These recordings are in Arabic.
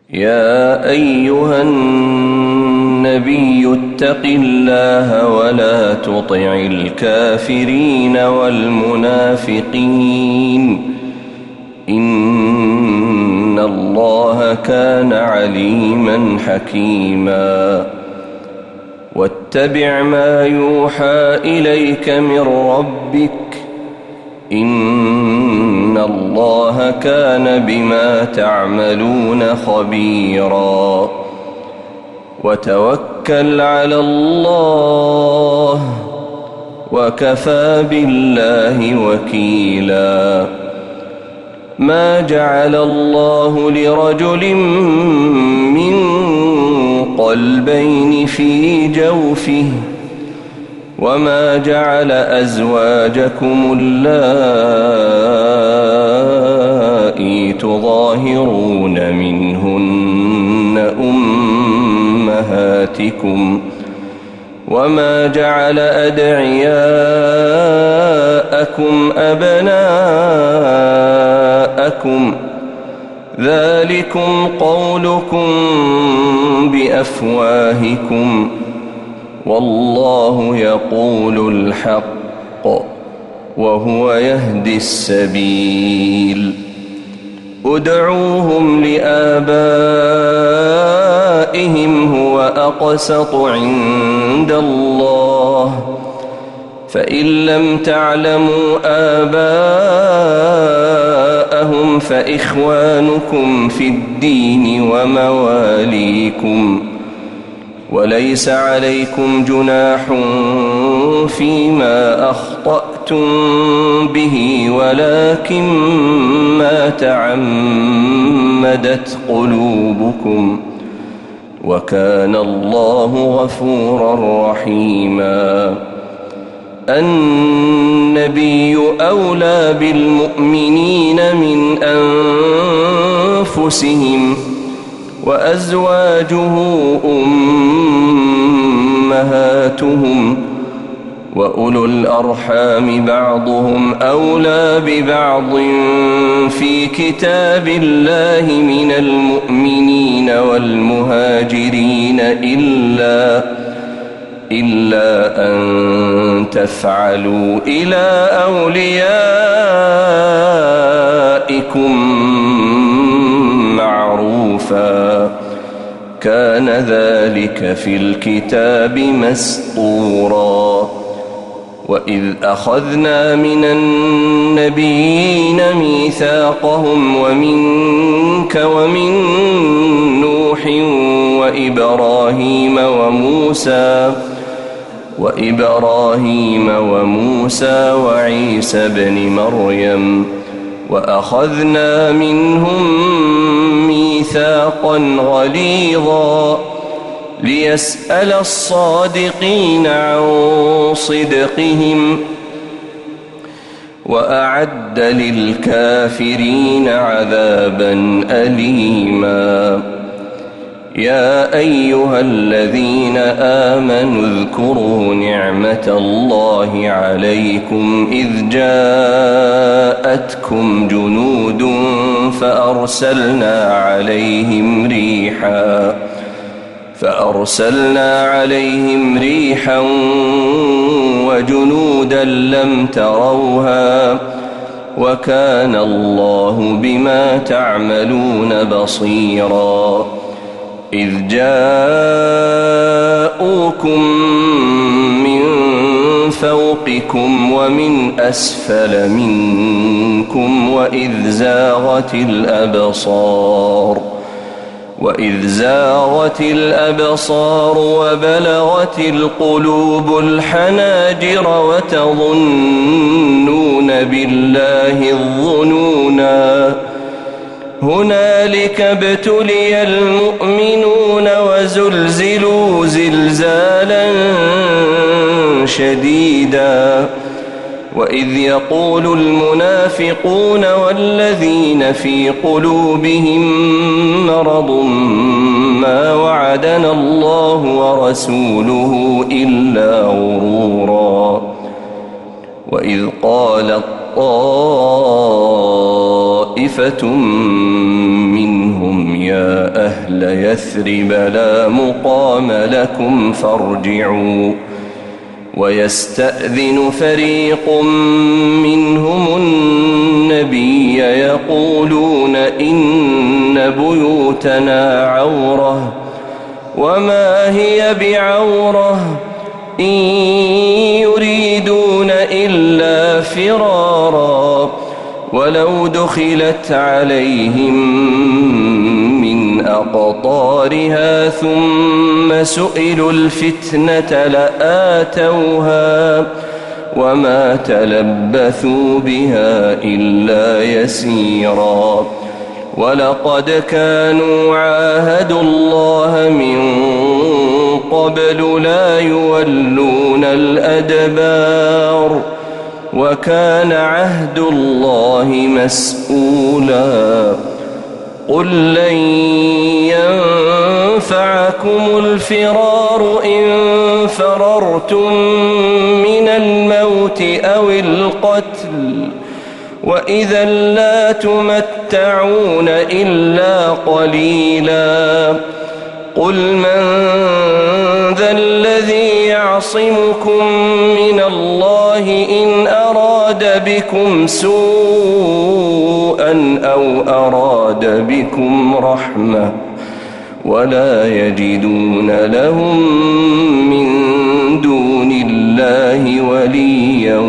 يا أيها النبي اتق الله ولا تطع الكافرين والمنافقين إن الله كان عليما حكيما واتبع ما يوحى إليك من ربك إن الله كان بما تعملون خبيرا وتوكل على الله وكفى بالله وكيلا ما جعل الله لرجل من قلبين في جوفه وما جعل أزواجكم اللائي تظاهرون منهن أمهاتكم وما جعل أدعياءكم أبناءكم ذلكم قولكم بأفواهكم والله يقول الحق وهو يهدي السبيل ادعوهم لآبائهم هو أقسط عند الله فإن لم تعلموا آباءهم فإخوانكم في الدين ومواليكم وليس عليكم جناح فيما أخطأتم به ولكن ما تعمدت قلوبكم وكان الله غفورا رحيما النبي أولى بالمؤمنين من أنفسهم وأزواجه أمهاتهم وأولو الأرحام بعضهم أولى ببعض في كتاب الله من المؤمنين والمهاجرين إلا أن تفعلوا إلى أوليائكم معروفا كان ذلك في الكتاب مسطورا وإذ أخذنا من النبيين ميثاقهم ومنك ومن نوح وإبراهيم وموسى وعيسى ابن مريم وأخذنا منهم ميثاقا غليظا ليسأل الصادقين عن صدقهم وأعد للكافرين عذابا أليما يا أيها الذين آمنوا اذكروا نعمة الله عليكم إذ جاءتكم جنود فأرسلنا عليهم ريحا وجنودا لم تروها وكان الله بما تعملون بصيرا إذ جاءوكم من فوقكم ومن أسفل منكم وإذ زاغت الأبصار وبلغت القلوب الحناجر وتظنون بالله الظنونا هنالك ابتلي المؤمنون وزلزلوا زلزالا شديدا وإذ يقول المنافقون والذين في قلوبهم مرض ما وعدنا الله ورسوله إلا غرورا وإذ قالت طائفة منهم يا أهل يثرب لا مقام لكم فارجعوا ويستأذن فريق منهم النبي يقولون إن بيوتنا عورة وما هي بعورة إن يريدون إلا فرارا ولو دخلت عليهم من أقطارها ثم سئلوا الفتنة لآتوها وما تلبثوا بها إلا يسيرا ولقد كانوا عاهدوا الله من قبل لا يولون الأدبار وكان عهد الله مسؤولا قل لن ينفعكم الفرار إن فررتم من الموت أو القتل وإذا لا تمتعون إلا قليلا قل من ذا الذي يعصمكم من الله إن أراد بكم سوءا أو أراد بكم رحمة ولا يجدون لهم من دون الله وليا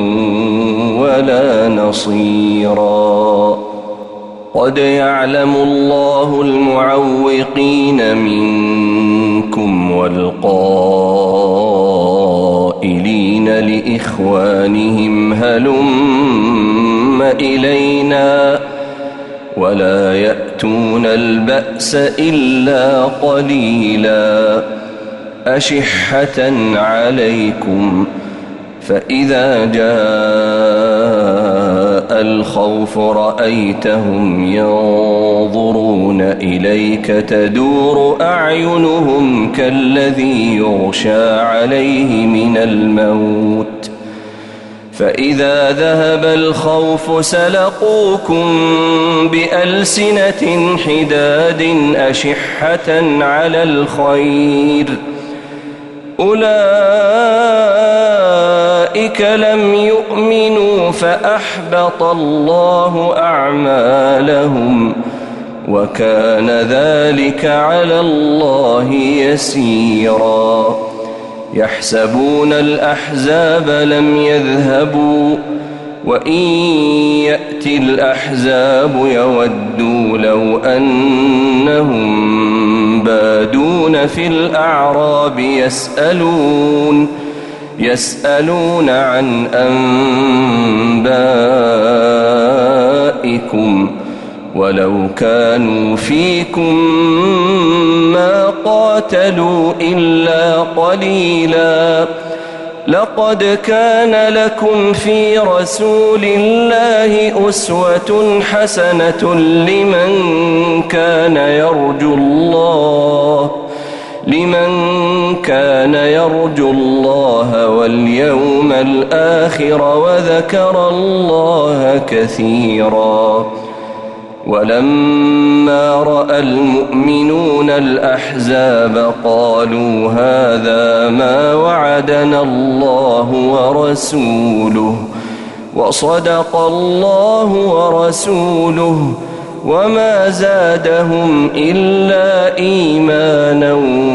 ولا نصيرا قد يعلم الله المعوقين منكم والقائلين لإخوانهم هلم إلينا ولا يأتون البأس إلا قليلا أشحة عليكم فإذا جاء الخوف رأيتهم ينظرون إليك تدور أعينهم كالذي يغشى عليه من الموت فإذا ذهب الخوف سلقوكم بألسنة حداد أشحة على الخير أولئك لم يؤمنوا فأحبط الله أعمالهم وكان ذلك على الله يسيرا يحسبون الأحزاب لم يذهبوا وإن يأتي الأحزاب يودوا لو أنهم بادون في الأعراب يسألون عن أنبائكم ولو كانوا فيكم ما قاتلوا إلا قليلا لقد كان لكم في رسول الله أسوة حسنة لمن كان يرجو الله واليوم الآخر وذكر الله كثيرا ولما رأى المؤمنون الأحزاب قالوا هذا ما وعدنا الله ورسوله وصدق الله ورسوله وما زادهم إلا إيمانا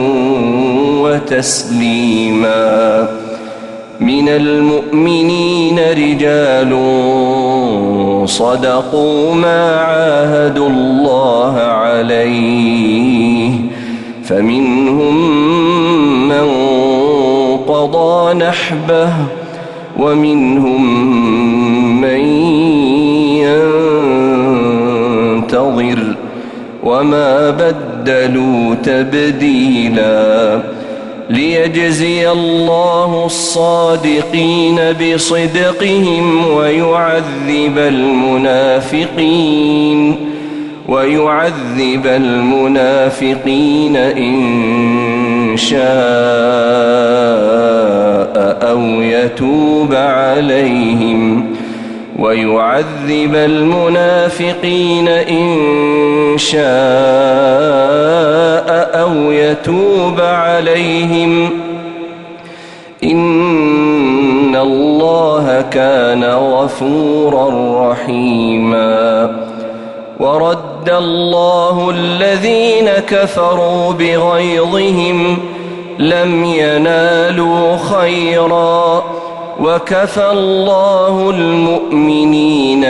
وتسليما من المؤمنين رجال صدقوا ما عاهدوا الله عليه فمنهم من قضى نحبه ومنهم من ينتظر وما بدلوا تبديلا ليجزي الله الصادقين بصدقهم ويعذب المنافقين إن شاء أو يتوب عليهم ويعذب المنافقين إن شاء أو يتوب عليهم إن الله كان غفورا رحيما. ورد الله الذين كفروا بغيظهم لم ينالوا خيرا وكفى الله المؤمنين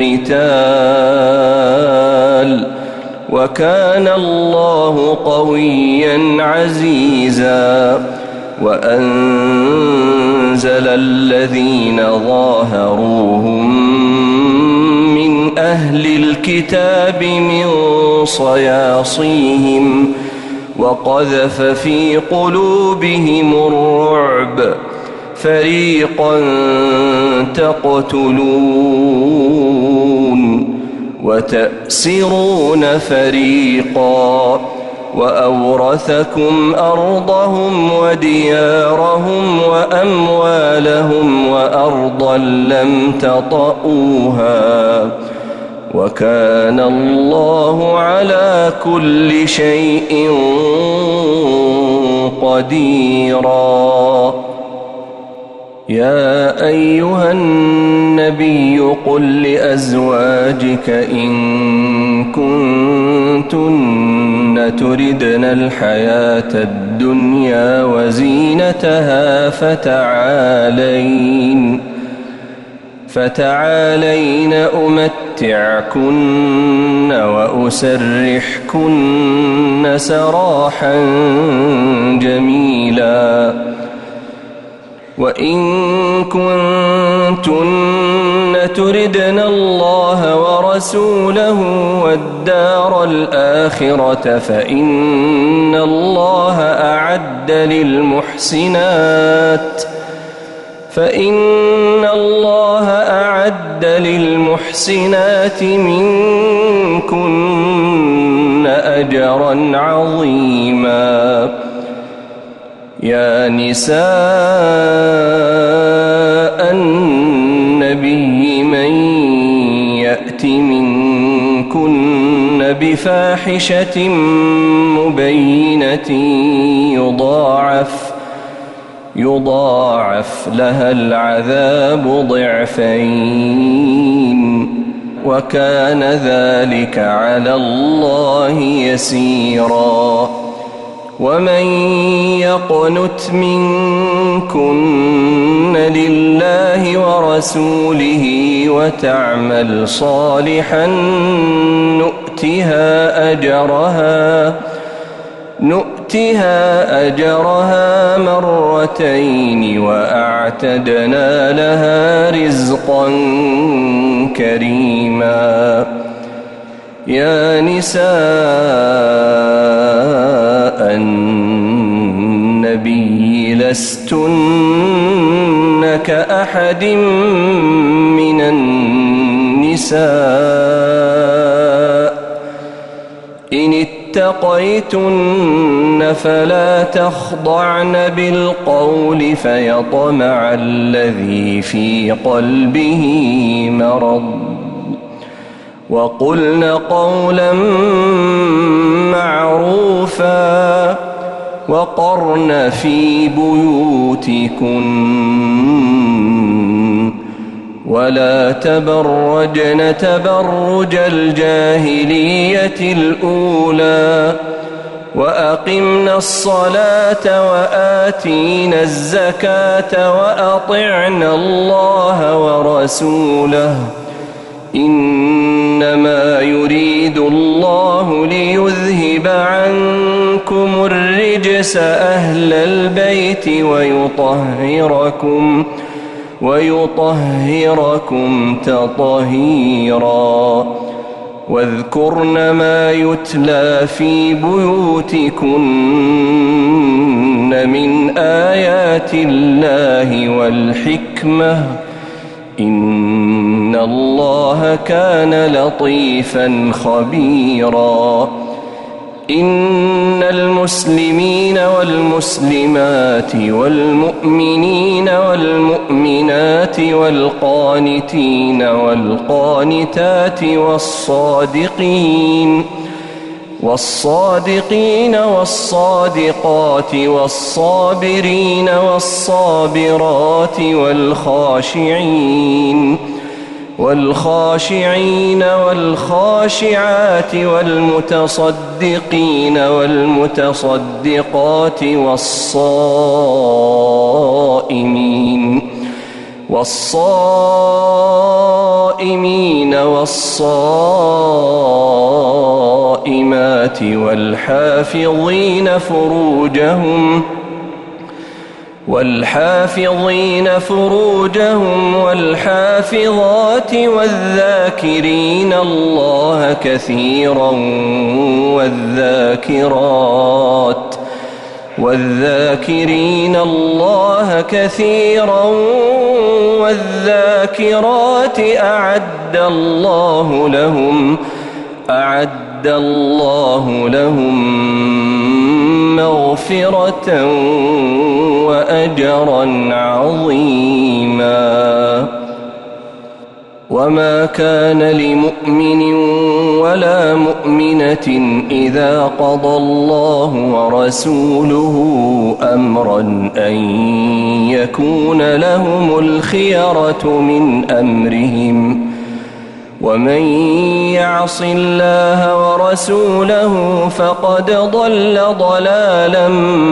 القتال وكان الله قويا عزيزا. وأنزل الذين ظاهروهم من أهل الكتاب من صياصيهم وقذف في قلوبهم الرعب فريقا تقتلون وتأسرون فريقا وأورثكم أرضهم وديارهم وأموالهم وأرضا لم تطئوها وكان الله على كل شيء قديرا. يا أيها النبي قل لأزواجك إن كنتن تردن الحياة الدنيا وزينتها فتعالين أمتعكن وأسرحكن سراحا جميلا. وإن كنتن تردن الله ورسوله والدار الآخرة فإن الله أعد للمحسنات منكن أجرا عظيما. يا نساء النبي من يأت منكن بفاحشة مبينة يضاعف لها العذاب ضعفين وكان ذلك على الله يسيرا. ومن يقنت منكن لله ورسوله وتعمل صالحا نؤتها أجرها مرتين وأعتدنا لها رزقا كريما. يا نساء النبي لستن كأحد من النساء إن اتقيتن فلا تخضعن بالقول فيطمع الذي في قلبه مرض وقلن قولا معروفا وقرن في بيوتكن ولا تبرجن تبرج الجاهلية الأولى وأقمنا الصلاة وآتينا الزكاة وأطعنا الله ورسوله إنما يريد الله ليذهب عنكم الرجس أهل البيت ويطهركم تطهيرا. واذكرن ما يتلى في بيوتكن من آيات الله والحكمة إن الله كان لطيفا خبيرا. إن المسلمين والمسلمات والمؤمنين والمؤمنات والقانتين والقانتات والصادقين والصادقات والصابرين والصابرات والخاشعين والخاشعات والمتصدقين والمتصدقات والصائمين والصائمات والحافظين فروجهم والحافظات والذاكرين الله كثيرا والذاكرين الله كثيرا والذاكرات أعد الله لهم مغفرة وأجرا عظيما. وما كان لمؤمن ولا مؤمنة إذا قضى الله ورسوله أمرا أن يكون لهم الخيرة من أمرهم ومن يعص الله ورسوله فقد ضل ضلالا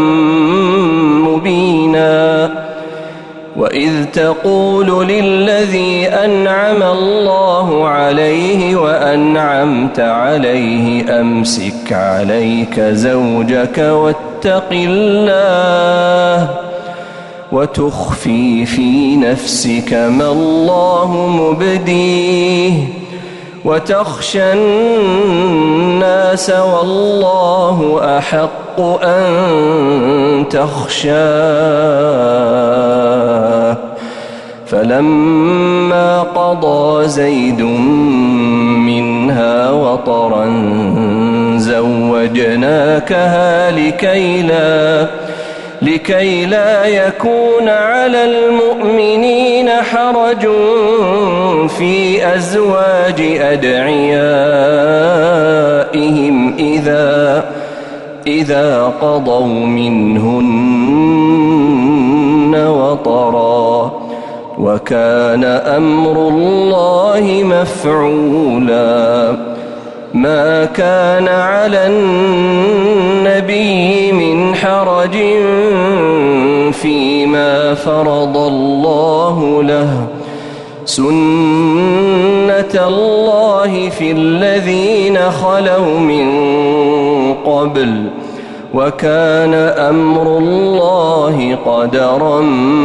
مبينا. وإذ تقول للذي أنعم الله عليه وأنعمت عليه أمسك عليك زوجك واتق الله وتخفي في نفسك ما الله مبديه وتخشى الناس والله أحق أن تخشاه. فلما قضى زيد منها وطرا زوجناكها لكي لا يكون على المؤمنين حرج في أزواج أدعيائهم إذا قضوا منهن وطرا وكان أمر الله مفعولا. ما كان على النبي من حرج فيما فرض الله له سنة الله في الذين خلوا من قبل وكان أمر الله قدرا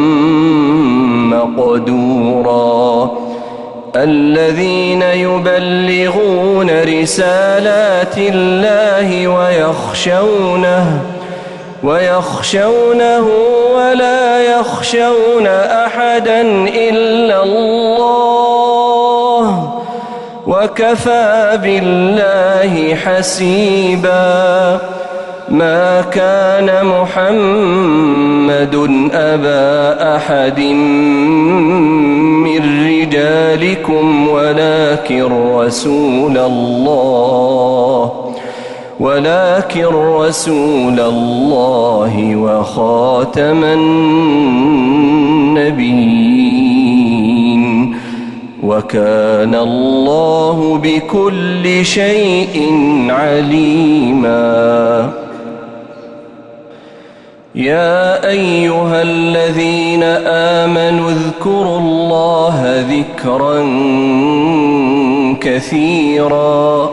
مقدورا. الذين يبلغون رسالات الله ويخشونه ولا يخشون أحدا إلا الله وكفى بالله حسيبا. ما كان محمد أبا أحد من رجالكم ولكن رسول الله وخاتم النبيين وكان الله بكل شيء عليما. يا أيها الذين آمنوا اذكروا الله ذكرا كثيرا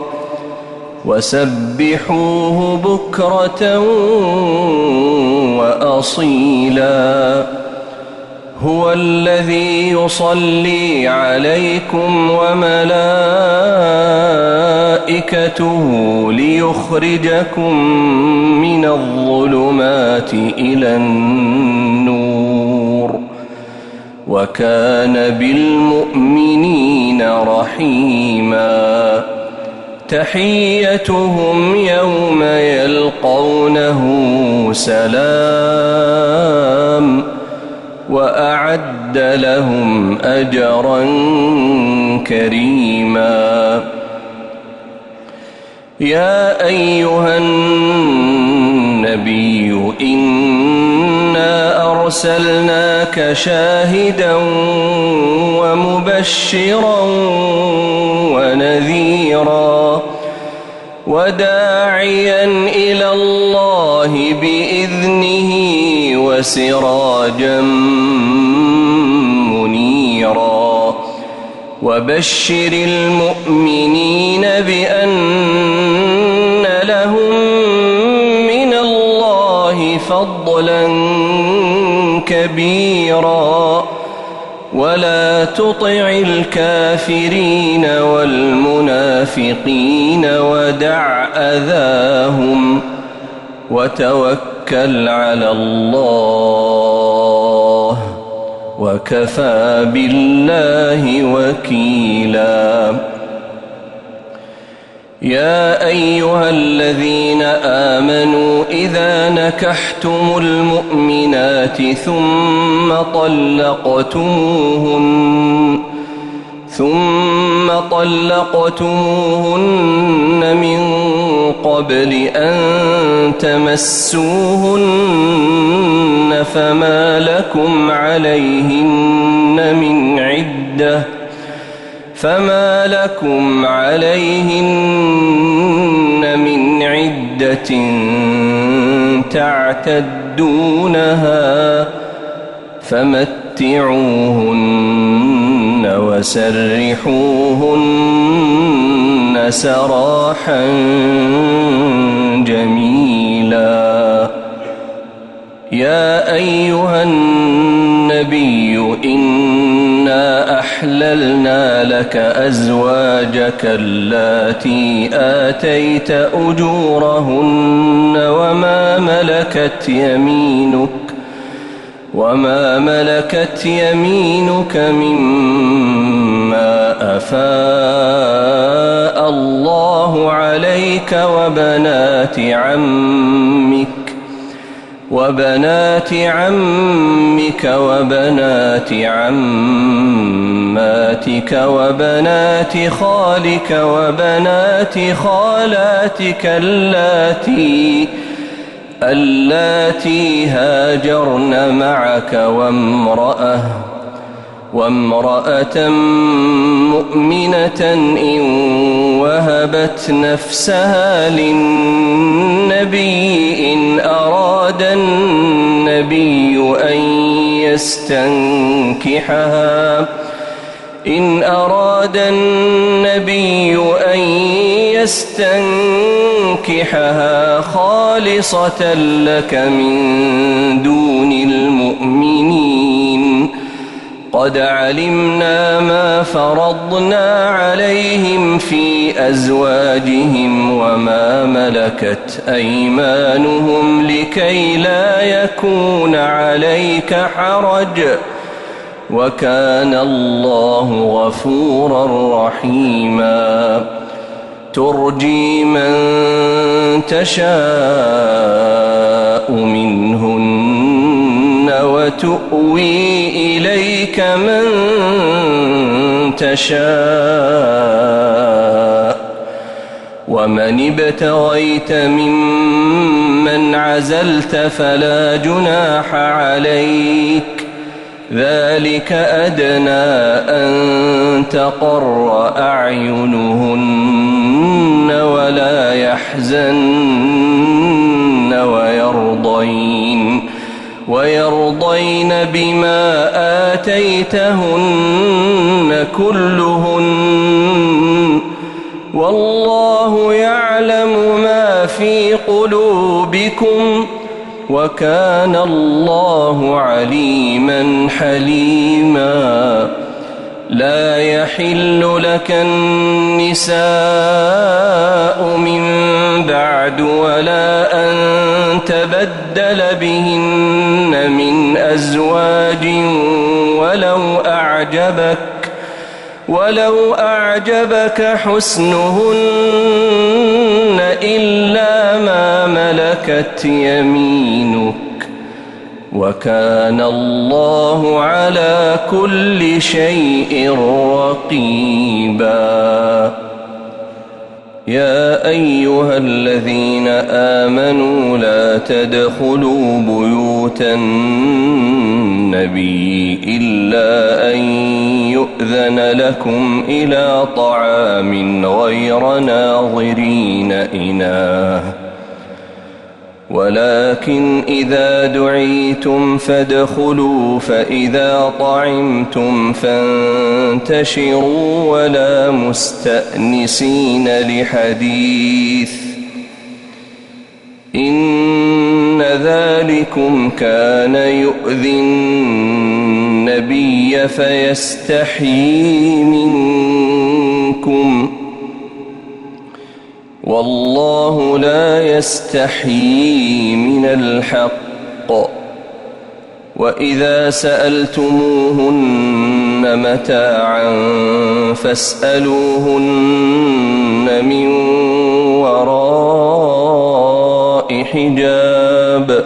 وسبحوه بكرة وأصيلا. هو الذي يصلي عليكم وملائكته ليخرجكم من الظلمات إلى النور وكان بالمؤمنين رحيما. تحيتهم يوم يلقونه يلقونه سلام وأعد لهم أجرا كريما. يا أيها النبي إنا أرسلناك شاهدا ومبشرا ونذيرا وداعيا إلى الله بإذنه وسراجا منيرا. وبشر المؤمنين بأن لهم من الله فضلا كبيرا ولا تطع الكافرين والمنافقين ودع أذاهم وتوكل على الله وكفى بالله وكيلا. يا أيها الذين آمنوا إذا نكحتم المؤمنات ثم طلقتموهن من قبل أن تمسوهن فما لكم عليهن من عدة تعتدونها فمتعوهن وسرحوهن سراحا جميلا. يا أيها النبي إنا أحللنا لك أزواجك اللاتي آتيت أجورهن وما ملكت يمينك مما أفاء الله عليك وبنات عمك وبنات عماتك وبنات خالك وبنات خالاتك اللاتي هاجرن معك وامرأة مؤمنة إن وهبت نفسها للنبي إن أراد النبي أن يستنكحها خالصة لك من دون المؤمنين. قد علمنا ما فرضنا عليهم في أزواجهم وما ملكت أيمانهم لكي لا يكون عليك حرج وكان الله غفورا رحيما. ترجي من تشاء منهن وتؤوي إليك من تشاء ومن ابتغيت ممن عزلت فلا جناح عليك ذلك أدنى أن تقر أعينهن ولا يحزن ويرضين بما آتيتهن كلهن والله يعلم ما في قلوبكم وكان الله عليما حليما. لا يحل لك النساء من بعد ولا أن تبدل ولو أعجبك حسنهن إلا ما ملكت يمينك وكان الله على كل شيء رقيبا. يا أيها الذين آمنوا لا تدخلوا بيوت النبي إلا أن يؤذن لكم إلى طعام غير ناظرين إناه ولكن إذا دعيتم فادخلوا فإذا طعمتم فانتشروا ولا مستأنسين لحديث إن ذلكم كان يؤذي النبي فيستحيي منكم والله لا يستحيي من الحق. وإذا سألتموهن متاعا فاسألوهن من وراء حجاب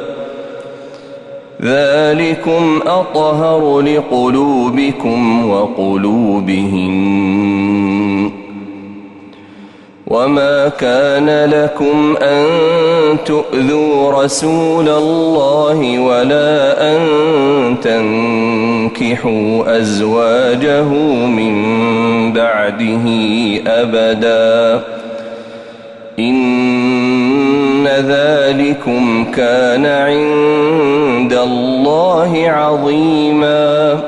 ذلكم أطهر لقلوبكم وقلوبهن. وما كان لكم أن تؤذوا رسول الله ولا أن تنكحوا أزواجه من بعده أبدا إن ذلكم كان عند الله عظيما.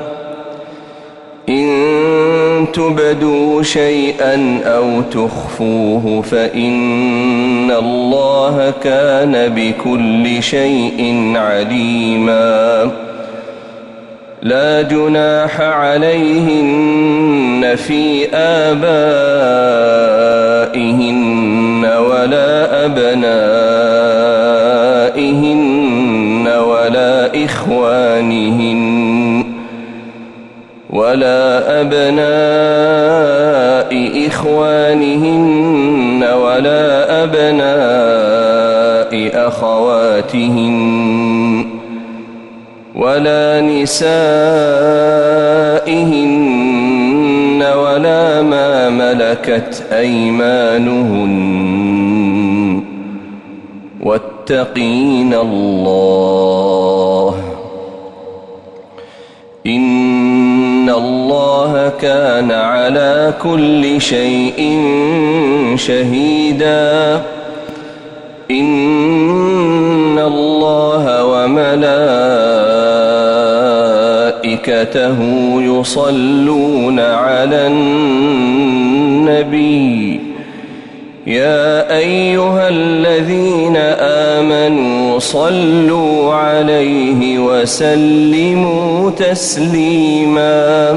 إن تبدوا شيئا أو تخفوه فإن الله كان بكل شيء عليما. لا جناح عليهن في آبائهن ولا أبنائهن ولا أبناء إخوانهن ولا أبناء أخواتهن ولا نسائهن ولا ما ملكت أيمانهن واتقين الله إن الله كان على كل شيء شهيدا. إن الله وملائكته يصلون على النبي يا أيها الذين آمنوا صلوا عليه وسلموا تسليما.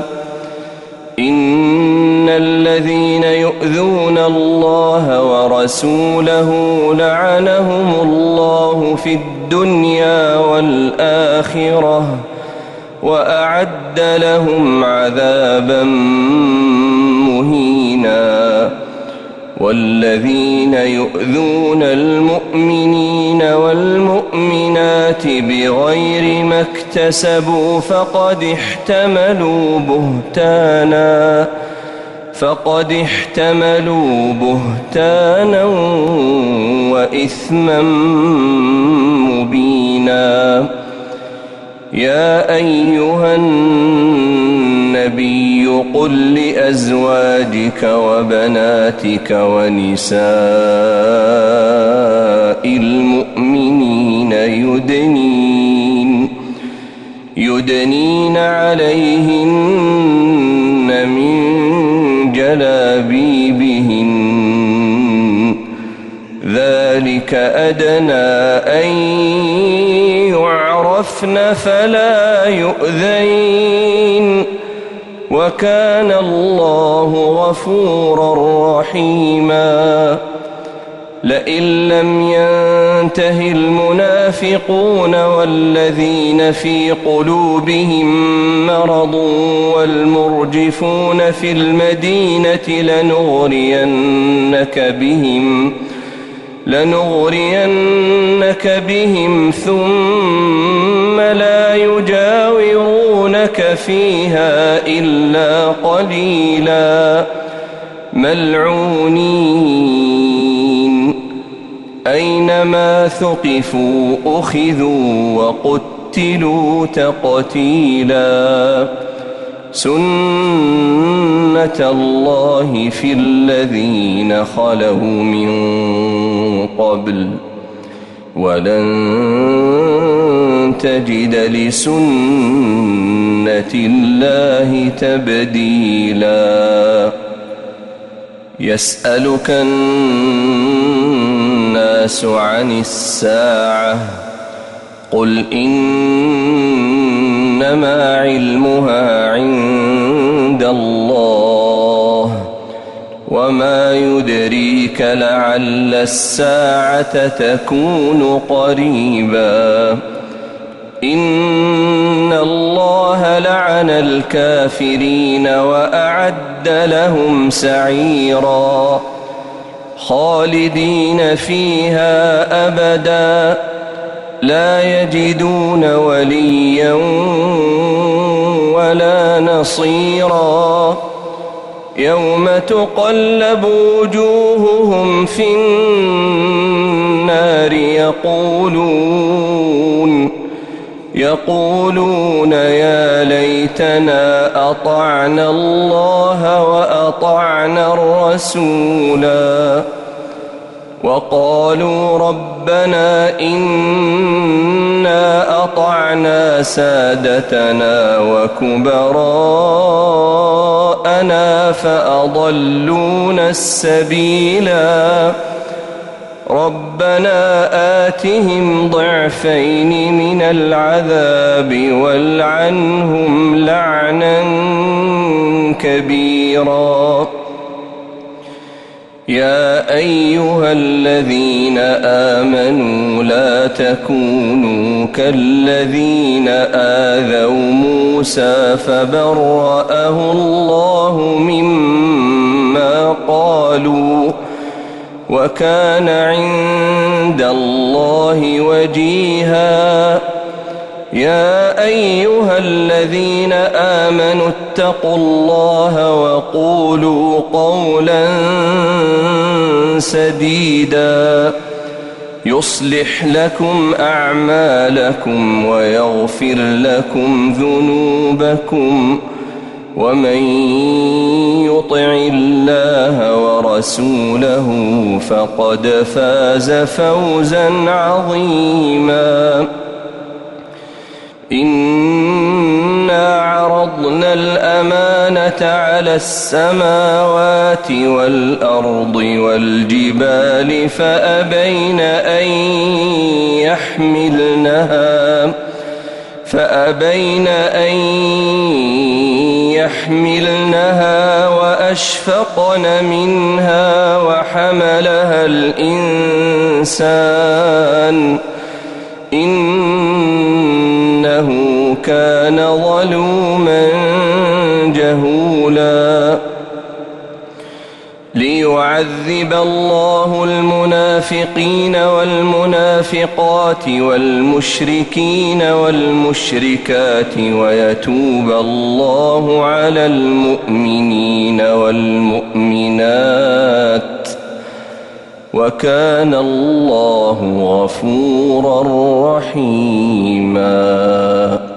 إن الذين يؤذون الله ورسوله لعنهم الله في الدنيا والآخرة وأعد لهم عذابا مهينا. والذين يؤذون المؤمنين والمؤمنات بغير ما اكتسبوا فقد احتملوا بهتانا وإثما مبينا. يا أيها النبي قل لأزواجك وبناتك ونساء المؤمنين يدنين عليهن من جلابيبهن ذلك أدنى أن يعرفن فلا يؤذين وكان الله غفورا رحيما. لئن لم ينته المنافقون والذين في قلوبهم مرض والمرجفون في المدينة لنغرينك بهم ثم لا يجاورونك فيها إلا قليلا ملعونين أينما ثقفوا أخذوا وقتلوا تقتيلا سنة الله في الذين خلوا من قبل ولن تجد لسنة الله تبديلا يسألك الناس عن الساعة قل إنما علمها عند الله وما يدريك لعل الساعة تكون قريبا إن الله لعن الكافرين وأعد لهم سعيرا خالدين فيها أبدا لا يجدون وليا ولا نصيرا يوم تقلب وجوههم في النار يقولون يا ليتنا أطعنا الله وأطعنا الرسولا وقالوا ربنا إنا أطعنا سادتنا وكبراءنا فأضلونا السبيلا ربنا آتهم ضعفين من العذاب والعنهم لعنا كبيرا يا أيها الذين آمنوا لا تكونوا كالذين آذوا موسى فبرأه الله مما قالوا وكان عند الله وجيها يا أيها الذين آمنوا اتقوا الله وقولوا قولا سديدا يصلح لكم أعمالكم ويغفر لكم ذنوبكم ومن يطع الله ورسوله فقد فاز فوزا عظيما إنا عرضنا الأمانة على السماوات والأرض والجبال فأبين أن يحملنها وأشفقن منها وحملها الإنسان إنه كان ظلوما جهولا ليعذب الله المنافقين والمنافقات والمشركين والمشركات ويتوب الله على المؤمنين والمؤمنات وكان الله غفورا رحيما.